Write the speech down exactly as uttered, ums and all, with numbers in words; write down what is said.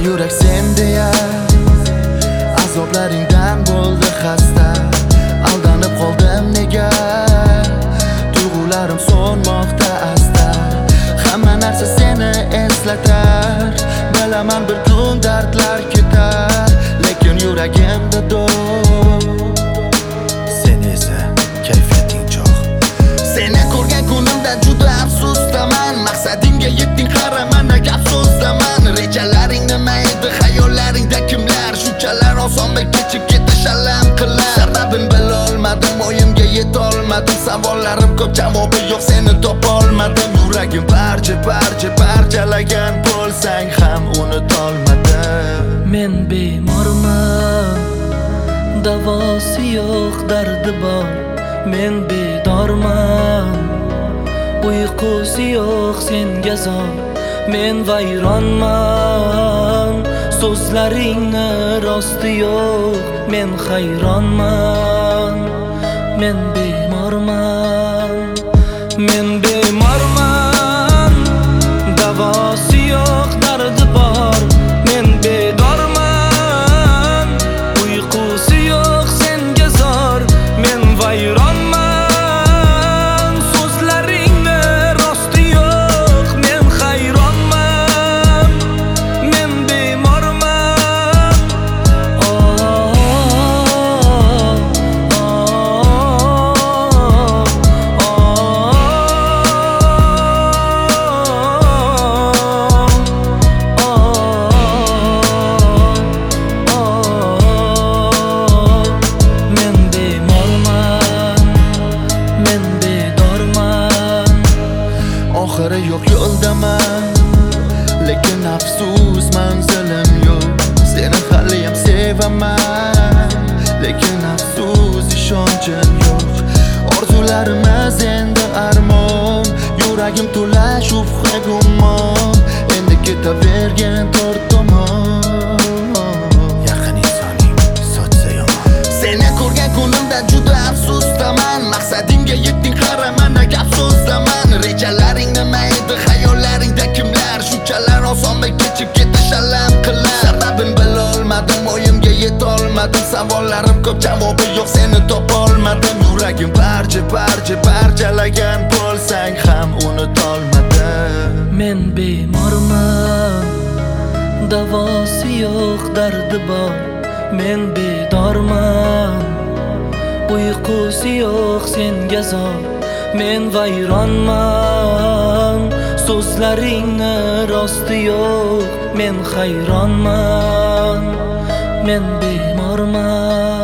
yurak sen deya azoblaringdan bo'ldi xasta. Aldanib qoldim nega, tuyg'ularim so'nmoqda asta. Hamma narsa seni eslatar, bilaman bir kun dardlar ketar, lekin yuragimda do'q. Sen esa kayfiyating cho'q. Seni ko'rgan kunimda juda afsusdaman. Maqsadingga yetding, qaramana gap so'zdaman. Rejalaring nima edi, xayollaringda kimlar? Shunchalar osonmi kechib ketish alam qilar. Sababin bilolmadim, o'yimga yetolmadim. Savollarim ko'p, javobi yo'q, seni topolmadim. Yuragim parcha parcha parchalagan bo'lsang ham unutolmadim. Men bemorman, davosi yo'q, dardi bor. Men bedorman, uyqusi yo'q, senga zor. Men vayronman, so'zlaringni rosti yo'q. Men hayronman, men bemorman. Men bemorman, davosi yo'q, dardi bor. Men bedorman, uyqusi yo'q, senga zor. Men vayronman, so'zlaringni rosti yo'q. Men hayronman, men bemorman. Oh, oh, men bemorman, men bedorman. Oxiri yo'q yo'ldaman, lekin afsus manzilim yo'q. Seni haliyam sevaman, lekin afsus ishonchim yo'q. Orzularimiz endi armon, yuragim to'la shubha gumon. Endi ketavergan tor tomon. Yaqin insoning sochsa yomon. Seni ko'rgan kunimda juda afsusdaman. Maqsadingga yetding, qaramana gap so'zdaman. Rejalaring nima edi, xayollaringda kimlar? Shunchalar osonmi kechib ketish alam qilar. Sababin bilolmadim, o'yimga yetolmadim. Savollarim ko'p, javobi yo'q, seni topolmadim. Yuragim parcha parcha parchalagan bo'lsang ham unutolmadim. Men bemorman, davosi yo'q, dardi bor. Men bedorman, uyqusi yo'q, senga zor. Men vayronman, so'zlaringni rosti yo'q. Men hayronman, men bemorman.